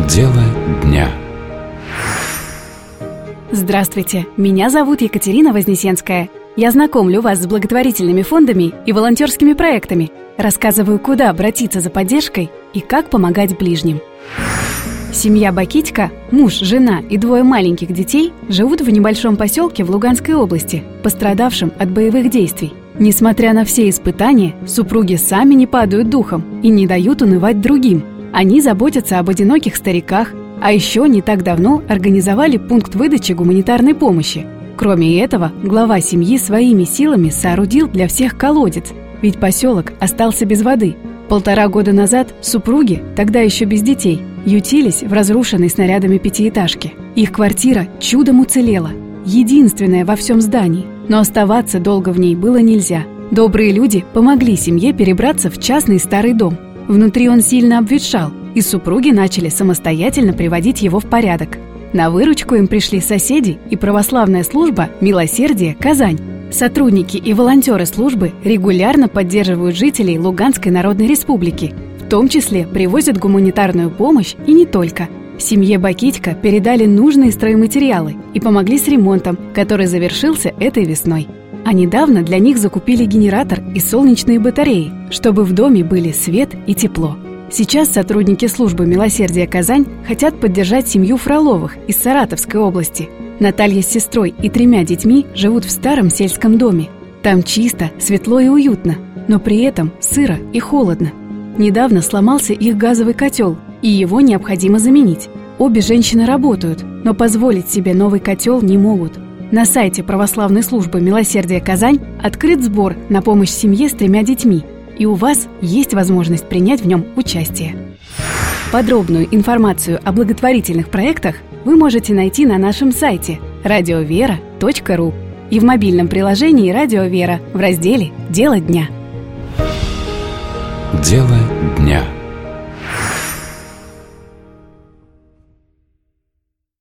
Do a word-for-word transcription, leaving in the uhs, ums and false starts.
Дело дня. Здравствуйте, меня зовут Екатерина Вознесенская. Я знакомлю вас с благотворительными фондами и волонтерскими проектами, рассказываю, куда обратиться за поддержкой и как помогать ближним. Семья Бакитько, муж, жена и двое маленьких детей живут в небольшом поселке в Луганской области, пострадавшем от боевых действий. Несмотря на все испытания, супруги сами не падают духом и не дают унывать другим. Они заботятся об одиноких стариках, а еще не так давно организовали пункт выдачи гуманитарной помощи. Кроме этого, глава семьи своими силами соорудил для всех колодец, ведь поселок остался без воды. Полтора года назад супруги, тогда еще без детей, ютились в разрушенной снарядами пятиэтажке. Их квартира чудом уцелела, единственная во всем здании, но оставаться долго в ней было нельзя. Добрые люди помогли семье перебраться в частный старый дом. Внутри он сильно обветшал, и супруги начали самостоятельно приводить его в порядок. На выручку им пришли соседи и православная служба «Милосердие. Казань». Сотрудники и волонтеры службы регулярно поддерживают жителей Луганской Народной Республики, в том числе привозят гуманитарную помощь и не только. Семье Бакитько передали нужные стройматериалы и помогли с ремонтом, который завершился этой весной. А недавно для них закупили генератор и солнечные батареи, чтобы в доме были свет и тепло. Сейчас сотрудники службы «Милосердие. Казань» хотят поддержать семью Фроловых из Саратовской области. Наталья с сестрой и тремя детьми живут в старом сельском доме. Там чисто, светло и уютно, но при этом сыро и холодно. Недавно сломался их газовый котел, и его необходимо заменить. Обе женщины работают, но позволить себе новый котел не могут. На сайте православной службы «Милосердие. Казань» открыт сбор на помощь семье с тремя детьми, и у вас есть возможность принять в нем участие. Подробную информацию о благотворительных проектах вы можете найти на нашем сайте радио вера точка ру и в мобильном приложении «Радио Вера» в разделе «Дело дня». Дело дня.